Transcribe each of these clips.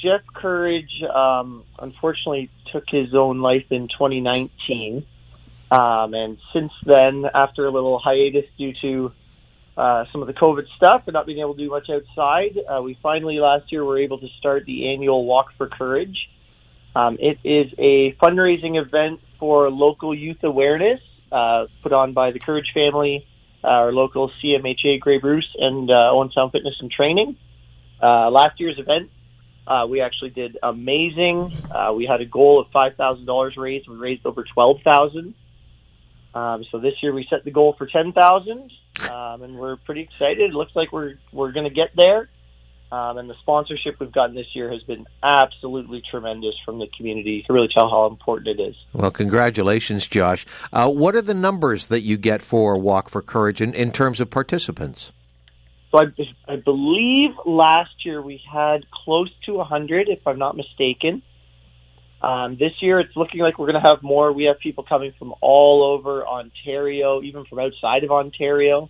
Jeff Courage, unfortunately took his own life in 2019. And since then, after a little hiatus due to some of the COVID stuff and not being able to do much outside, we finally last year were able to start the annual Walk for Courage. It is a fundraising event for local youth awareness, put on by the Courage family, our local CMHA Grey Bruce, and Owen Sound Fitness and Training. Last year's event, we actually did amazing. We had a goal of $5,000 raised. We raised over $12,000. So this year we set the goal for $10,000, and we're pretty excited. It looks like we're going to get there. And the sponsorship we've gotten this year has been absolutely tremendous from the community. You can really tell how important it is. Well, congratulations, Josh. What are the numbers that you get for Walk for Courage in terms of participants? So I believe last year we had close to 100, if I'm not mistaken. This year it's looking like we're going to have more. We have people coming from all over Ontario, even from outside of Ontario.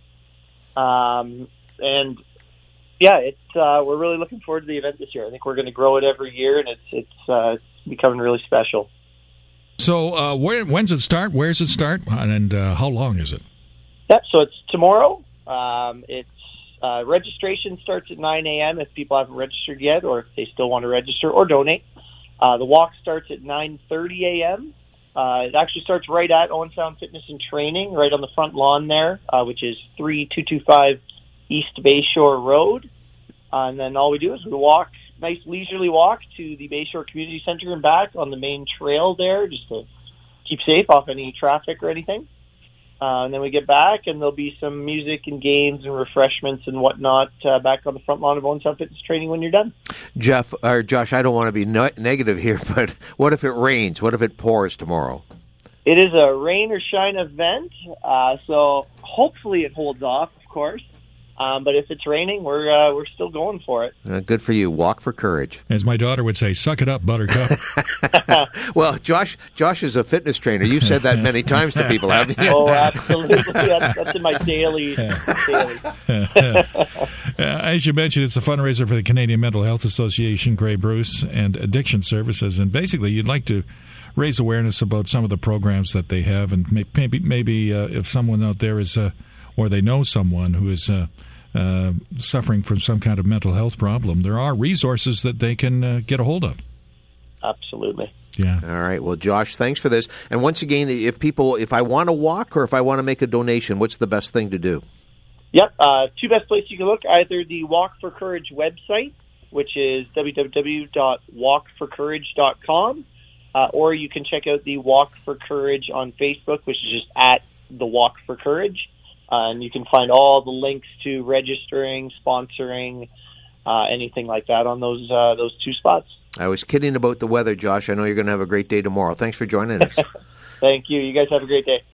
And yeah, we're really looking forward to the event this year. I think we're going to grow it every year, and it's becoming really special. So when's it start? Where's it start? And how long is it? Yep, so it's tomorrow. Registration starts at 9 a.m. if people haven't registered yet, or if they still want to register or donate. The walk starts at 9:30 a.m. It actually starts right at Owen Sound Fitness and Training, right on the front lawn there, which is 3225 East Bayshore Road. And then all we do is we walk, nice leisurely walk to the Bayshore Community Center and back on the main trail there, just to keep safe off any traffic or anything. And then we get back, and there'll be some music and games and refreshments and whatnot back on the front lawn of Owen Sound Fitness Training when you're done. Jeff, or Josh, I don't want to be negative here, but what if it rains? What if it pours tomorrow? It is a rain or shine event, so hopefully it holds off, of course. But if it's raining, we're still going for it. Good for you. Walk for Courage. As my daughter would say, suck it up, Buttercup. Well, Josh is a fitness trainer. You've said that many times to people, haven't you? Oh, absolutely. That's in my daily. As you mentioned, it's a fundraiser for the Canadian Mental Health Association, Grey Bruce, and Addiction Services. And basically, you'd like to raise awareness about some of the programs that they have, and maybe if someone out there is, or they know someone who is suffering from some kind of mental health problem, there are resources that they can get a hold of. Absolutely. Yeah. All right. Well, Josh, thanks for this. And once again, if I want to walk or if I want to make a donation, what's the best thing to do? Yep. Two best places you can look, either the Walk for Courage website, which is www.walkforcourage.com, or you can check out the Walk for Courage on Facebook, which is just at the Walk for Courage. And you can find all the links to registering, sponsoring, anything like that on those two spots. I was kidding about the weather, Josh. I know you're going to have a great day tomorrow. Thanks for joining us. Thank you. You guys have a great day.